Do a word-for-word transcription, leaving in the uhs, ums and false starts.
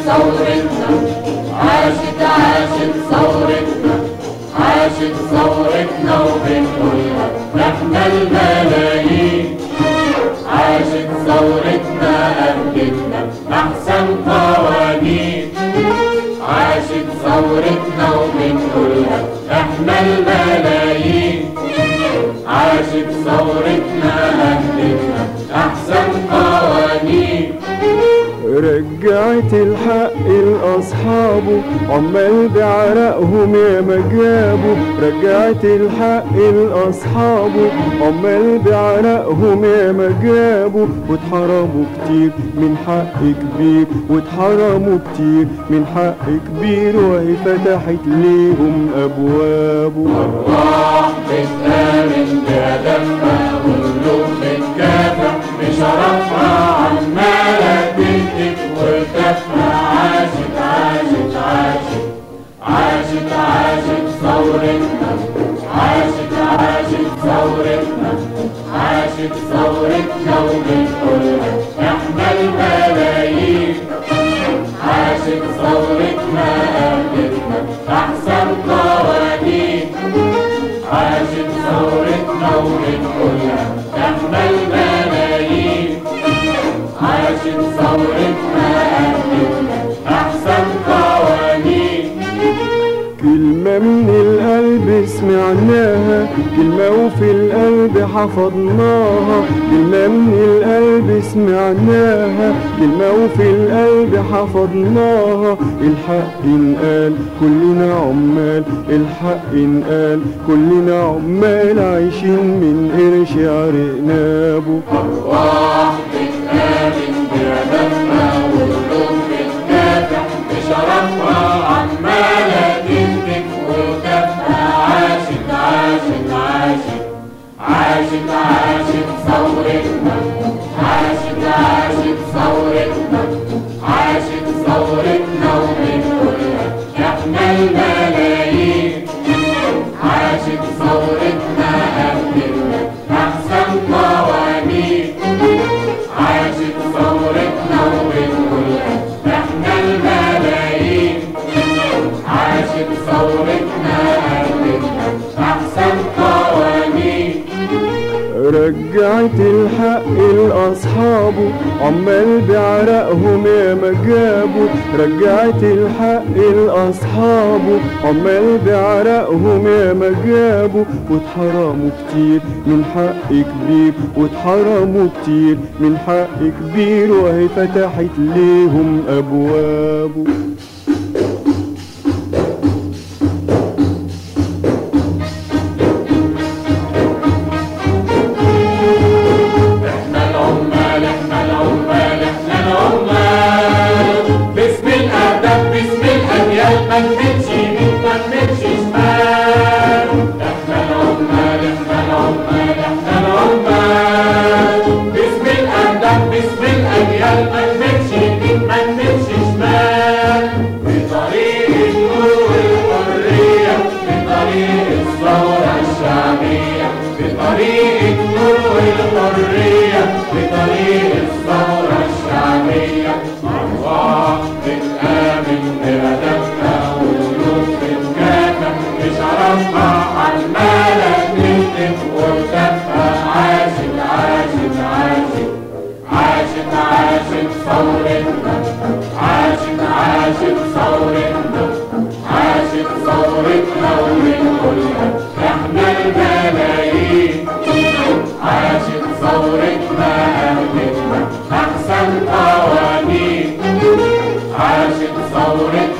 ثورتنا، عاشت عاشت ثورتنا، عاشت ثورتنا وبنقولها احنا الملايين. عاشت ثورتنا أهلتنا أحسن قوانين. عاشت ثورتنا وبنقولها احنا الملايين. عاشت ثورتنا أهلتنا أحسن قوانين. رجعت الحق لأصحابه عمال بعرقهم يا ما جابوا. رجعت الحق لأصحابه عمال بعرقهم يا ما جابوا. واتحرموا كتير من حق كبير، واتحرموا كتير من حق كبير، وهي فتحت ليهم أبوابه. أرواح بتآمن بهدفها وقلوب بتكافح بشرفها عمالة تهتف وتدافع. عاشت عاشت عاشت عاشت عاشت ثورتنا، عاشت عاشت ثورتنا، عاشت ثورتنا وبنقولها احنا الملايين. عاشت ثورتنا أهلتنا أحسن قوانين. عاشت ثورتنا وبنقولها احنا الملايين. عاشت ثورتنا أهلتنا أحسن قوانين. كلمة من القلب سمعناها، كلمة وفي القلب حفظناها. كلمة من القلب سمعناها، كلمة وفي القلب حفظناها. الحق انقال كلنا عمال، الحق انقال كلنا عمال، عايشين من قرش عرقنابه. أرواح بتآمن بهدفها وقلوب بتكافح بشرفها عمالة تهتف وتدافع. عاشت عاشت عاشت عاشت عاشت ثورتنا، عاشت عاشت ثورتنا، عاشت ثورتنا وبنقولها احنا الملايين. عاشت ثورتنا أهلتنا أحسن قوانين. عاشت ثورتنا وبنقولها احنا الملايين. عاشت ثورتنا أهلتنا أحسن قوانين. رجعت الحق لأصحابه عمال بعرقهم يا ما جابوا. رجعت الحق لأصحابه عمال بعرقهم يا ما جابوا. واتحرموا كتير من حق كبير، واتحرموا كتير من حق كبير، وهي فتحت ليهم أبوابه. ما نمشيش يمين ما نمشيش شمال. احنا العمال احنا العمال احنا العمال باسم الأهداف باسم الأجيال. ما نمشيش يمين ما نمشيش شمال. بطريق النور والحرية، بطريق الثورة الشعبية، بطريق النور والحرية، بطريق الثورة الشعبية. أرواح بتآمن بهدفها وقلوب بتكافح بشرفها عمالة تهتف وتدافع. عاشت عاشت عاشت عاشت عاشت ثورتنا، عاشت عاشت ثورتنا، عاشت ثورتنا وبنقولها احنا الملايين. عاشت ثورتنا أهلتنا أحسن قوانين. عاشت ثورتنا